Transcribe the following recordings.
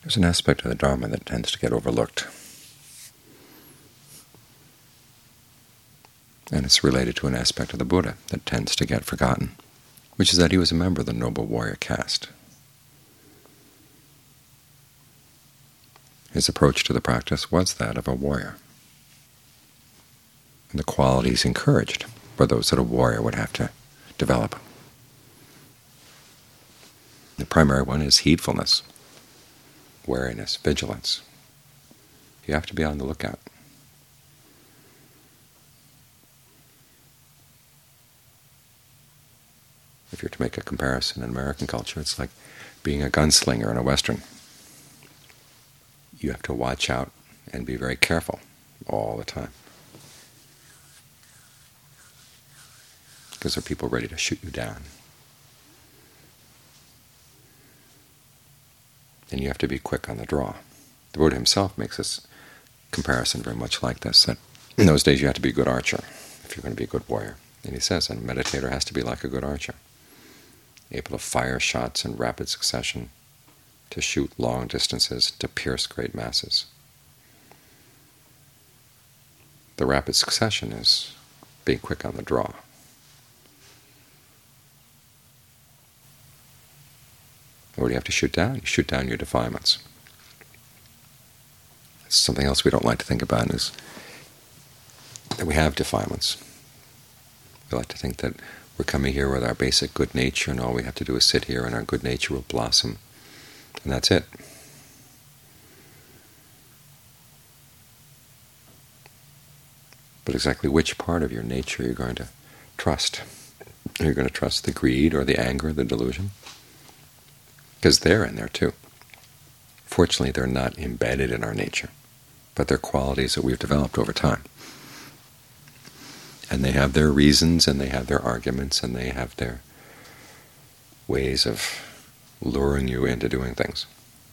There's an aspect of the Dharma that tends to get overlooked, and it's related to an aspect of the Buddha that tends to get forgotten, which is that he was a member of the noble warrior caste. His approach to the practice was that of a warrior, and the qualities encouraged were those that a warrior would have to develop. The primary one is heedfulness, wariness, vigilance. You have to be on the lookout. If you're to make a comparison in American culture, it's like being a gunslinger in a Western. You have to watch out and be very careful all the time, because there are people ready to shoot you down. And you have to be quick on the draw. The Buddha himself makes this comparison very much like this, that in those days you have to be a good archer if you're going to be a good warrior. And he says a meditator has to be like a good archer, able to fire shots in rapid succession, to shoot long distances, to pierce great masses. The rapid succession is being quick on the draw. What do you have to shoot down? You shoot down your defilements. Something else we don't like to think about is that we have defilements. We like to think that we're coming here with our basic good nature, and all we have to do is sit here and our good nature will blossom, and that's it. But exactly which part of your nature are you going to trust? Are you going to trust the greed or the anger, the delusion? Because they're in there too. Fortunately, they're not embedded in our nature, but they're qualities that we've developed over time. And they have their reasons, and they have their arguments, and they have their ways of luring you into doing things.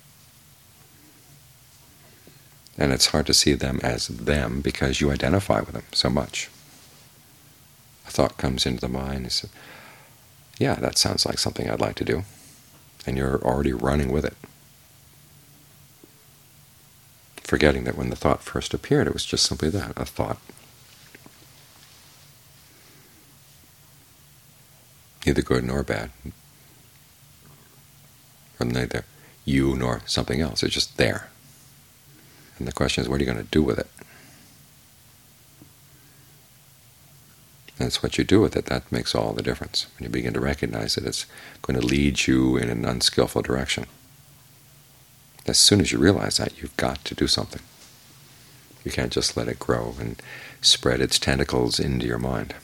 And it's hard to see them as them because you identify with them so much. A thought comes into the mind, and you say, yeah, that sounds like something I'd like to do. And you're already running with it, forgetting that when the thought first appeared, it was just simply that, a thought. Neither good nor bad, or neither you nor something else. It's just there. And the question is, what are you going to do with it? And it's what you do with it that makes all the difference. When you begin to recognize that it's going to lead you in an unskillful direction. As soon as you realize that, you've got to do something. You can't just let it grow and spread its tentacles into your mind,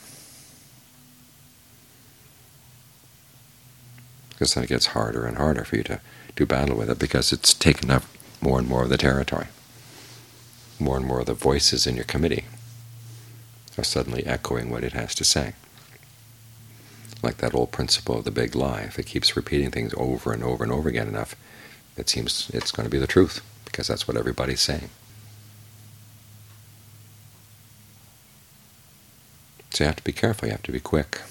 because then it gets harder and harder for you to do battle with it, because it's taken up more and more of the territory. More and more of the voices in your committee are suddenly echoing what it has to say. Like that old principle of the big lie. If it keeps repeating things over and over and over again enough, it seems it's going to be the truth, because that's what everybody's saying. So you have to be careful, you have to be quick.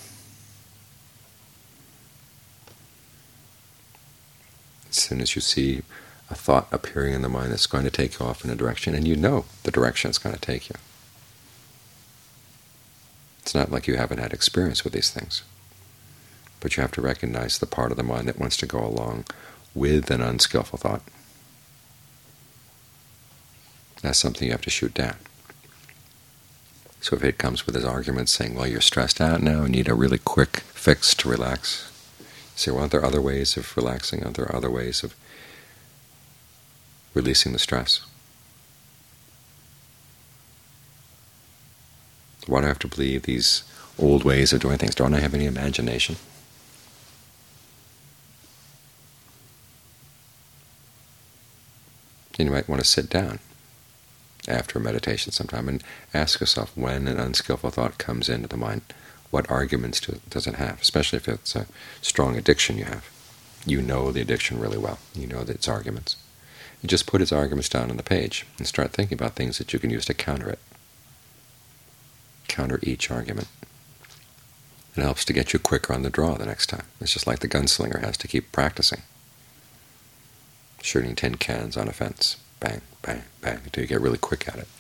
As soon as you see a thought appearing in the mind that's going to take you off in a direction, and you know the direction it's going to take you. It's not like you haven't had experience with these things, but you have to recognize the part of the mind that wants to go along with an unskillful thought. That's something you have to shoot down. So if it comes with his arguments saying, well, you're stressed out now and need a really quick fix to relax, you say, well, aren't there other ways of relaxing? Aren't there other ways of releasing the stress? Why do I have to believe these old ways of doing things? Don't I have any imagination? And you might want to sit down after meditation sometime and ask yourself, when an unskillful thought comes into the mind, what arguments does it have, especially if it's a strong addiction you have. You know the addiction really well. You know its arguments. You just put its arguments down on the page and start thinking about things that you can use to counter it. Counter each argument. It helps to get you quicker on the draw the next time. It's just like the gunslinger has to keep practicing. shooting tin cans on a fence. Bang, bang, bang, until you get really quick at it.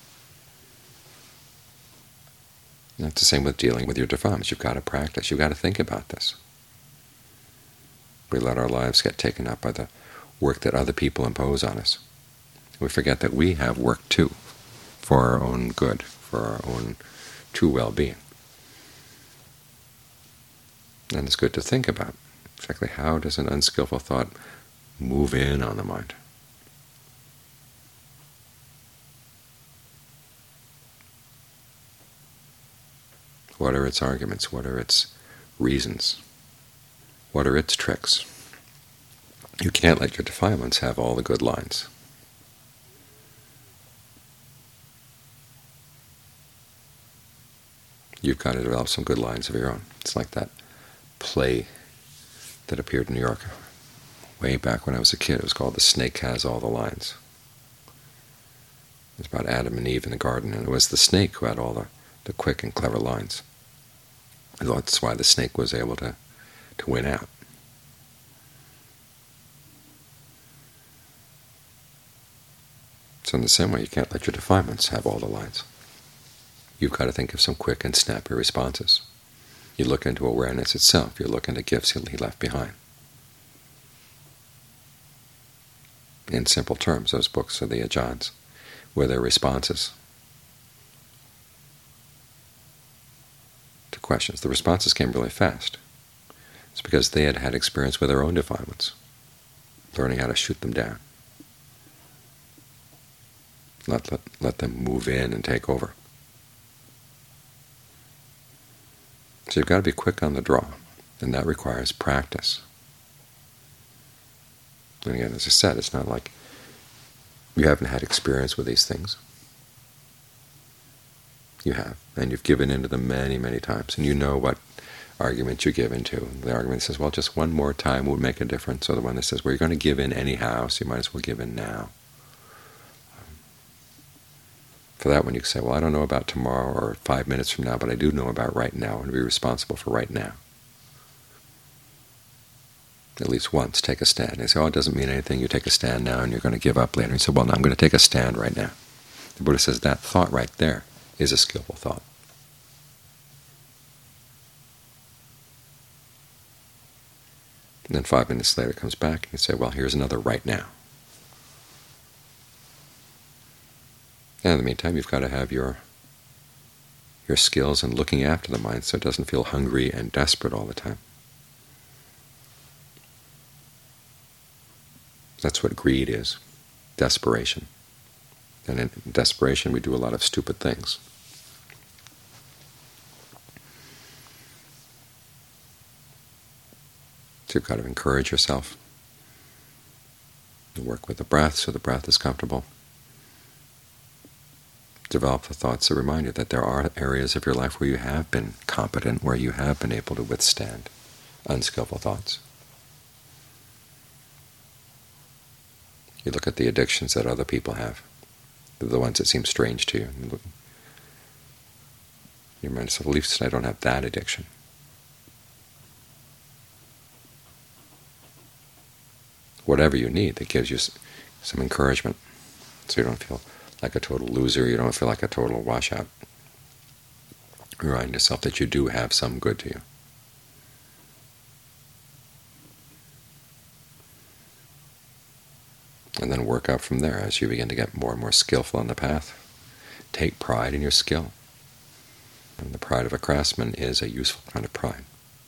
And it's the same with dealing with your defilements. You've got to practice. You've got to think about this. We let our lives get taken up by the work that other people impose on us. We forget that we have work too, for our own good, for our own true well-being. And it's good to think about exactly how does an unskillful thought move in on the mind. What are its arguments? What are its reasons? What are its tricks? You can't let your defilements have all the good lines. You've got to develop some good lines of your own. It's like that play that appeared in New York way back when I was a kid. It was called The Snake Has All the Lines. It was about Adam and Eve in the garden, and it was the snake who had all the quick and clever lines. And that's why the snake was able to win out. So in the same way, you can't let your defilements have all the lines. You've got to think of some quick and snappy responses. You look into awareness itself. You look into gifts he left behind. In simple terms, those books are the Ajahns, were their responses to questions. The responses came really fast. It's because they had had experience with their own defilements, learning how to shoot them down. Let them move in and take over. So you've got to be quick on the draw, and that requires practice. And again, as I said, it's not like you haven't had experience with these things. You have, and you've given into them many, many times, and you know what argument you give into. The argument that says, well, just one more time would make a difference, or the one that says, well, you're going to give in anyhow, so you might as well give in now. For that one, you can say, well, I don't know about tomorrow or 5 minutes from now, but I do know about right now, and be responsible for right now. At least once, take a stand. They say, oh, it doesn't mean anything. You take a stand now, and you're going to give up later. And you say, well, no, I'm going to take a stand right now. The Buddha says that thought right there is a skillful thought. And then 5 minutes later it comes back, and you say, well, here's another right now. And in the meantime, you've got to have your skills in looking after the mind so it doesn't feel hungry and desperate all the time. That's what greed is, desperation. And in desperation we do a lot of stupid things. So you've got to encourage yourself to work with the breath so the breath is comfortable. Develop the thoughts that remind you that there are areas of your life where you have been competent, where you have been able to withstand unskillful thoughts. You look at the addictions that other people have, the ones that seem strange to you. You remind yourself, at least I don't have that addiction. Whatever you need that gives you some encouragement, so you don't feel like a total loser, you don't feel like a total washout. Remind yourself that you do have some good to you. And then work up from there as you begin to get more and more skillful on the path. Take pride in your skill. And the pride of a craftsman is a useful kind of pride.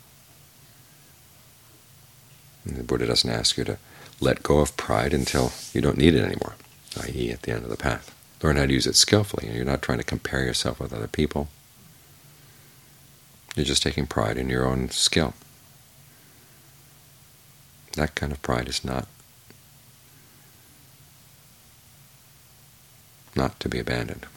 And the Buddha doesn't ask you to let go of pride until you don't need it anymore, i.e. at the end of the path. Learn how to use it skillfully. You're not trying to compare yourself with other people. You're just taking pride in your own skill. That kind of pride is not to be abandoned.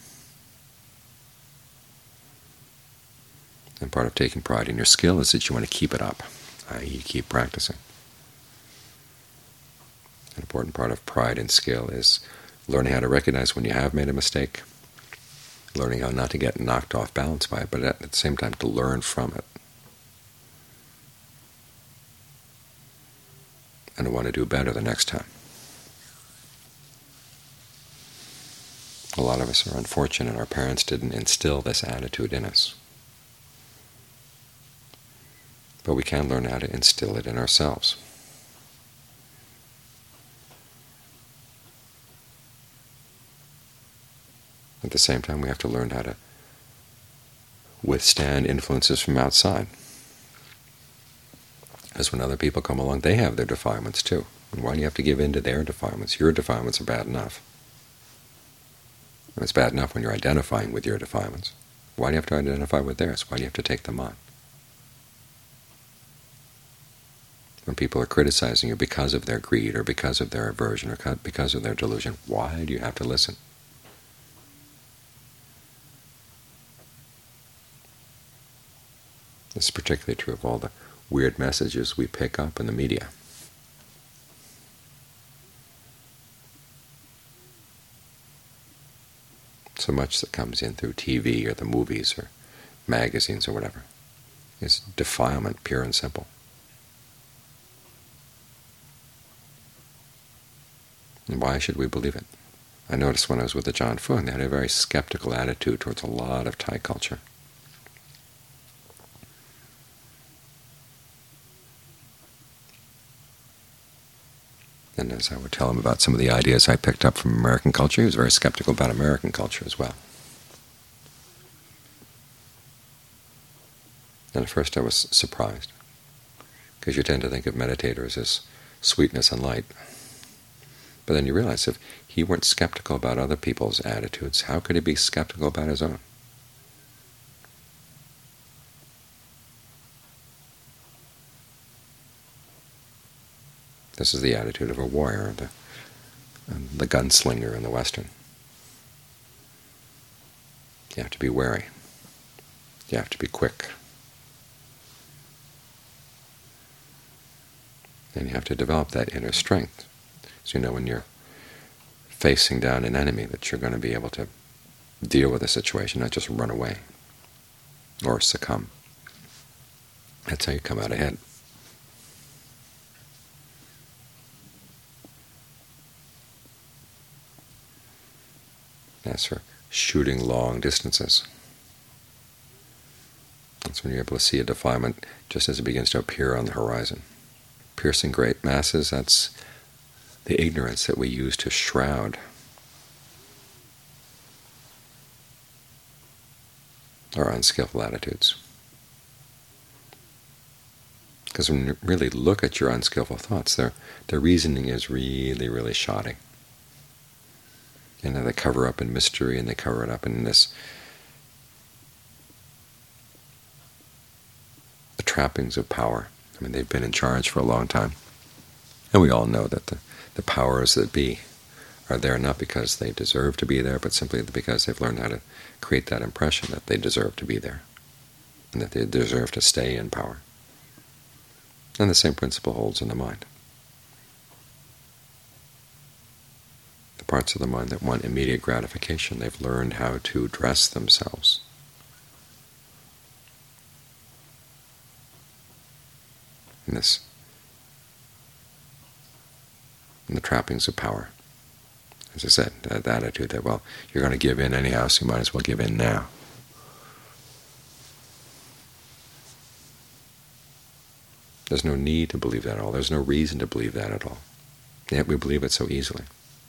And part of taking pride in your skill is that you want to keep it up, i.e. keep practicing. An important part of pride and skill is learning how to recognize when you have made a mistake, learning how not to get knocked off balance by it, but at the same time to learn from it, and to want to do better the next time. A lot of us are unfortunate. Our parents didn't instill this attitude in us. But we can learn how to instill it in ourselves. At the same time, we have to learn how to withstand influences from outside. Because when other people come along, they have their defilements too. And why do you have to give in to their defilements? Your defilements are bad enough. And it's bad enough when you're identifying with your defilements. Why do you have to identify with theirs? Why do you have to take them on? When people are criticizing you because of their greed or because of their aversion or because of their delusion, why do you have to listen? This is particularly true of all the weird messages we pick up in the media. So much that comes in through TV or the movies or magazines or whatever is defilement, pure and simple. And why should we believe it? I noticed when I was with the Ajaan Fuang, they had a very skeptical attitude towards a lot of Thai culture. And as I would tell him about some of the ideas I picked up from American culture, he was very skeptical about American culture as well. And at first I was surprised, because you tend to think of meditators as sweetness and light. But then you realize if he weren't skeptical about other people's attitudes, how could he be skeptical about his own? This is the attitude of a warrior, the gunslinger in the Western. You have to be wary. You have to be quick. And you have to develop that inner strength. So you know when you're facing down an enemy that you're going to be able to deal with a situation, not just run away or succumb. That's how you come out ahead. As for shooting long distances, that's when you're able to see a defilement just as it begins to appear on the horizon. Piercing great masses, that's the ignorance that we use to shroud our unskillful attitudes. Because when you really look at your unskillful thoughts, their reasoning is really, really shoddy. And they cover up in mystery, and they cover it up in the trappings of power. I mean, they've been in charge for a long time. And we all know that the powers that be are there not because they deserve to be there, but simply because they've learned how to create that impression that they deserve to be there, and that they deserve to stay in power. And the same principle holds in the mind. The parts of the mind that want immediate gratification, they've learned how to dress themselves in the trappings of power. As I said, the attitude that, well, you're going to give in anyhow, so you might as well give in now. There's no need to believe that at all. There's no reason to believe that at all. Yet we believe it so easily,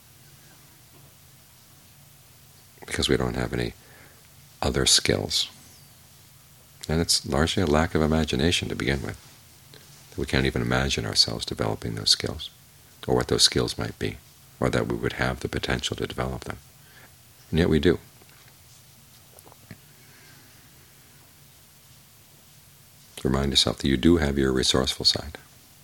because we don't have any other skills. And it's largely a lack of imagination to begin with. We can't even imagine ourselves developing those skills, or what those skills might be, or that we would have the potential to develop them. And yet we do. Remind yourself that you do have your resourceful side.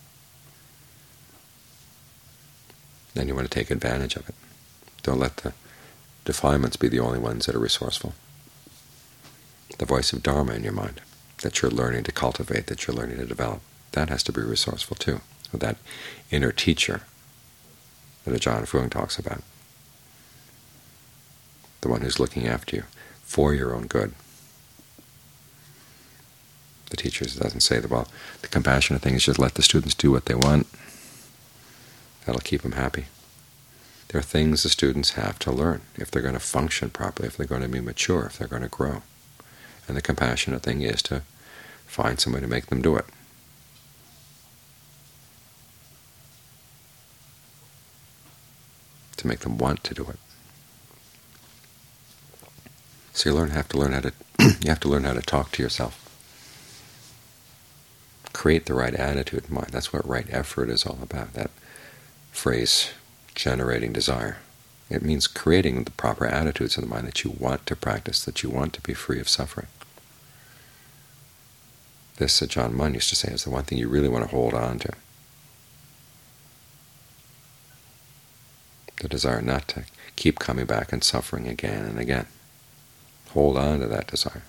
Then you want to take advantage of it. Don't let the defilements be the only ones that are resourceful. The voice of Dharma in your mind that you're learning to cultivate, that you're learning to develop, that has to be resourceful too. With that inner teacher that Ajaan Fuang talks about, the one who's looking after you for your own good. The teacher doesn't say that, well, the compassionate thing is just let the students do what they want. That'll keep them happy. There are things the students have to learn if they're going to function properly, if they're going to be mature, if they're going to grow. And the compassionate thing is to find some way to make them do it. To make them want to do it. So you have to learn how to you have to learn how to talk to yourself. Create the right attitude in mind. That's what right effort is all about. That phrase, generating desire. It means creating the proper attitudes in the mind that you want to practice, that you want to be free of suffering. This, John Munn used to say, is the one thing you really want to hold on to. The desire not to keep coming back and suffering again and again. Hold on to that desire.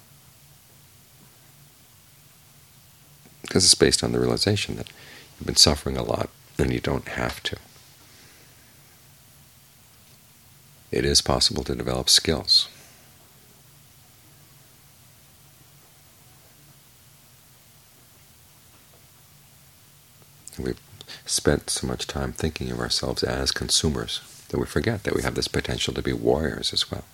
Because it's based on the realization that you've been suffering a lot and you don't have to. It is possible to develop skills. We've spent so much time thinking of ourselves as consumers that we forget that we have this potential to be warriors as well.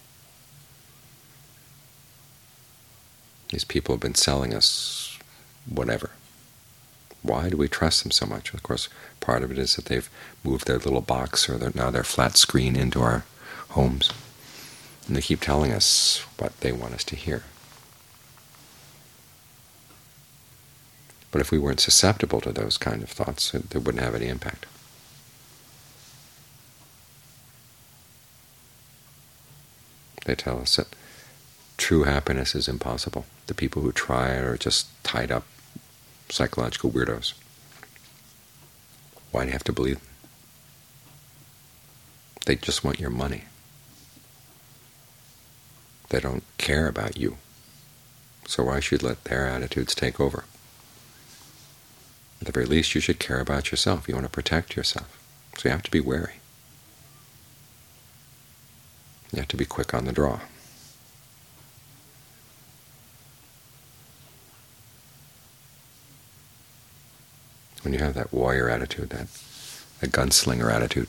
These people have been selling us whatever. Why do we trust them so much? Of course, part of it is that they've moved their little box or now their flat screen into our homes, and they keep telling us what they want us to hear. But if we weren't susceptible to those kind of thoughts, they wouldn't have any impact. They tell us that true happiness is impossible. The people who try it are just tied up psychological weirdos. Why do you have to believe them? They just want your money. They don't care about you. So why should you let their attitudes take over? At the very least, you should care about yourself. You want to protect yourself. So you have to be wary. You have to be quick on the draw. When you have that warrior attitude, that gunslinger attitude,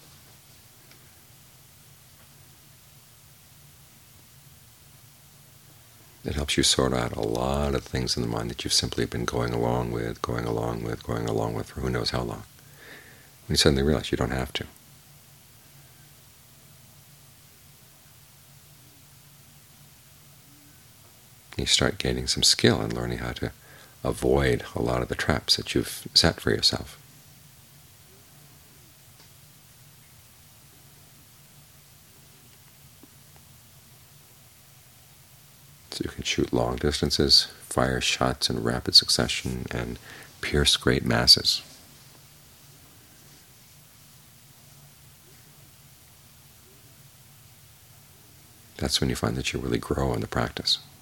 it helps you sort out a lot of things in the mind that you've simply been going along with for who knows how long. When you suddenly realize you don't have to. You start gaining some skill in learning how to avoid a lot of the traps that you've set for yourself. So you can shoot long distances, fire shots in rapid succession, and pierce great masses. That's when you find that you really grow in the practice.